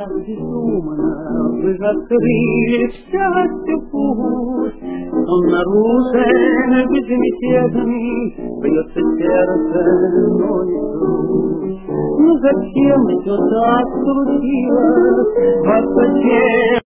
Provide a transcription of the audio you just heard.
так безумно вы закрыли в счастье путь, но наружен безмятежный бьется сердце, но не грудь. Ну зачем все так случилось? Вот зачем?